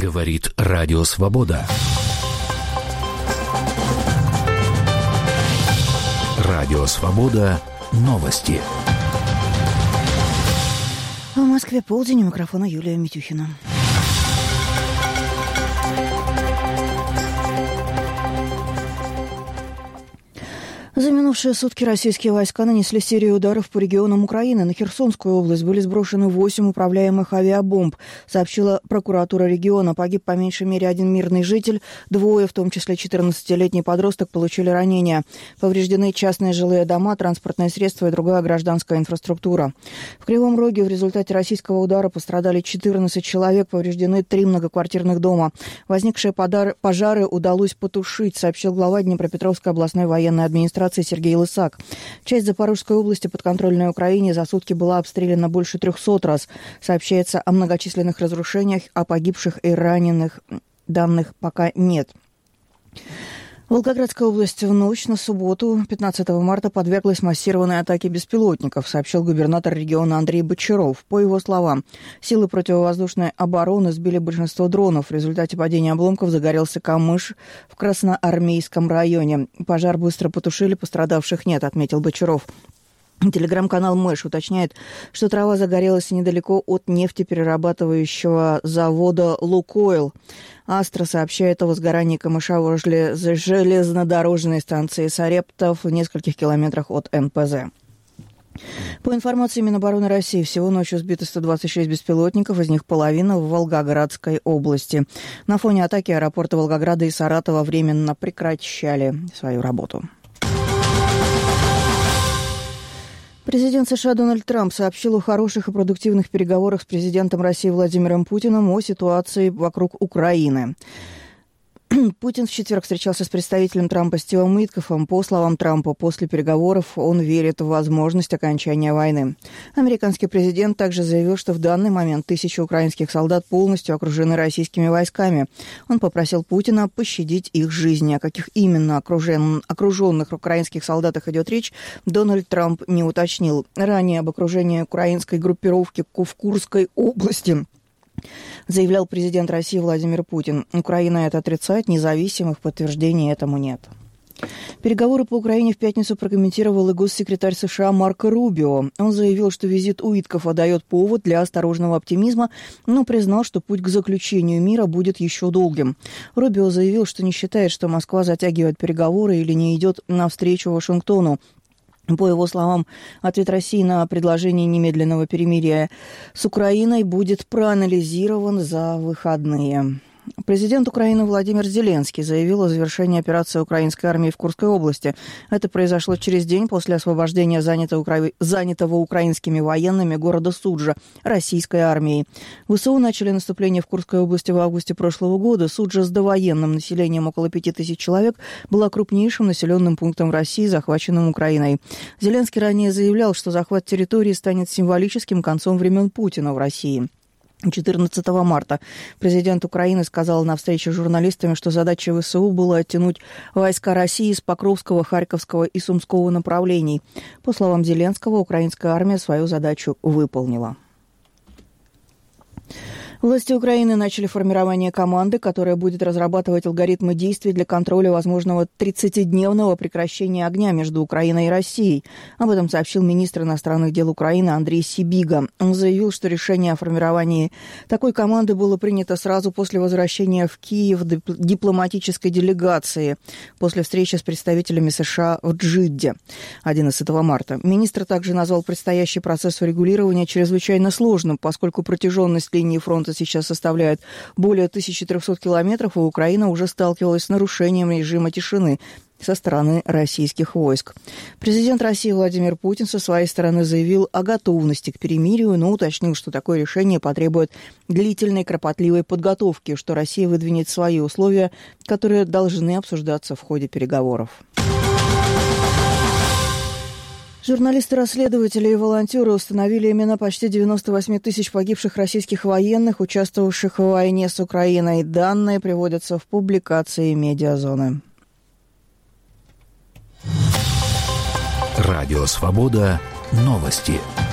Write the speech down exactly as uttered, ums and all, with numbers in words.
Говорит Радио Свобода. Радио Свобода. Новости. В Москве полдень, у микрофона Юлия Митюхина. За минувшие сутки российские войска нанесли серию ударов по регионам Украины. На Херсонскую область были сброшены восемь управляемых авиабомб, сообщила прокуратура региона. Погиб по меньшей мере один мирный житель. Двое, в том числе четырнадцатилетний подросток, получили ранения. Повреждены частные жилые дома, транспортные средства и другая гражданская инфраструктура. В Кривом Роге в результате российского удара пострадали четырнадцать человек, повреждены три многоквартирных дома. Возникшие пожары удалось потушить, сообщил глава Днепропетровской областной военной администрации Сергей Лысак. Часть Запорожской области, подконтрольной Украине, за сутки была обстреляна больше трехсот раз. Сообщается о многочисленных разрушениях, о погибших и раненых. Данных пока нет. Волгоградская область в ночь на субботу, пятнадцатого марта, подверглась массированной атаке беспилотников, сообщил губернатор региона Андрей Бочаров. По его словам, силы противовоздушной обороны сбили большинство дронов. В результате падения обломков загорелся камыш в Красноармейском районе. Пожар быстро потушили, пострадавших нет, отметил Бочаров. Телеграм-канал Мэш уточняет, что трава загорелась недалеко от нефтеперерабатывающего завода «Лукойл». Астра сообщает о возгорании камыша возле железнодорожной станции Сарептов в нескольких километрах от эн пэ зэ. По информации Минобороны России, всего ночью сбито сто двадцать шесть беспилотников, из них половина в Волгоградской области. На фоне атаки аэропорты Волгограда и Саратова временно прекращали свою работу. Президент США Дональд Трамп сообщил о хороших и продуктивных переговорах с президентом России Владимиром Путиным о ситуации вокруг Украины. Путин в четверг встречался с представителем Трампа Стивом Уиткофом. По словам Трампа, после переговоров он верит в возможность окончания войны. Американский президент также заявил, что в данный момент тысячи украинских солдат полностью окружены российскими войсками. Он попросил Путина пощадить их жизни. О каких именно окружен... окруженных украинских солдатах идет речь, Дональд Трамп не уточнил. Ранее об окружении украинской группировки в Курской области заявлял президент России Владимир Путин. Украина это отрицает, независимых подтверждений этому нет. Переговоры по Украине в пятницу прокомментировал и госсекретарь США Марко Рубио. Он заявил, что визит Уиткофа дает повод для осторожного оптимизма, но признал, что путь к заключению мира будет еще долгим. Рубио заявил, что не считает, что Москва затягивает переговоры или не идет навстречу Вашингтону. По его словам, ответ России на предложение немедленного перемирия с Украиной будет проанализирован за выходные. Президент Украины Владимир Зеленский заявил о завершении операции украинской армии в Курской области. Это произошло через день после освобождения занятого, укра... занятого украинскими военными города Суджа российской армией. ВСУ начали наступление в Курской области в августе прошлого года. Суджа с довоенным населением около пяти тысяч человек была крупнейшим населенным пунктом в России, захваченным Украиной. Зеленский ранее заявлял, что захват территории станет символическим концом времен Путина в России. четырнадцатого марта президент Украины сказал на встрече с журналистами, что задачей ВСУ было оттянуть войска России с Покровского, Харьковского и Сумского направлений. По словам Зеленского, украинская армия свою задачу выполнила. Власти Украины начали формирование команды, которая будет разрабатывать алгоритмы действий для контроля возможного тридцатидневного прекращения огня между Украиной и Россией. Об этом сообщил министр иностранных дел Украины Андрей Сибига. Он заявил, что решение о формировании такой команды было принято сразу после возвращения в Киев дипломатической делегации после встречи с представителями США в Джидде одиннадцатого марта. Министр также назвал предстоящий процесс урегулирования чрезвычайно сложным, поскольку протяженность линии фронта сейчас составляет более тысячи трехсот километров, и Украина уже сталкивалась с нарушением режима тишины со стороны российских войск. Президент России Владимир Путин со своей стороны заявил о готовности к перемирию, но уточнил, что такое решение потребует длительной кропотливой подготовки, что Россия выдвинет свои условия, которые должны обсуждаться в ходе переговоров. Журналисты-расследователи и волонтеры установили имена почти девяноста восьми тысяч погибших российских военных, участвовавших в войне с Украиной. Данные приводятся в публикации «Медиазоны». Радио «Свобода». Новости.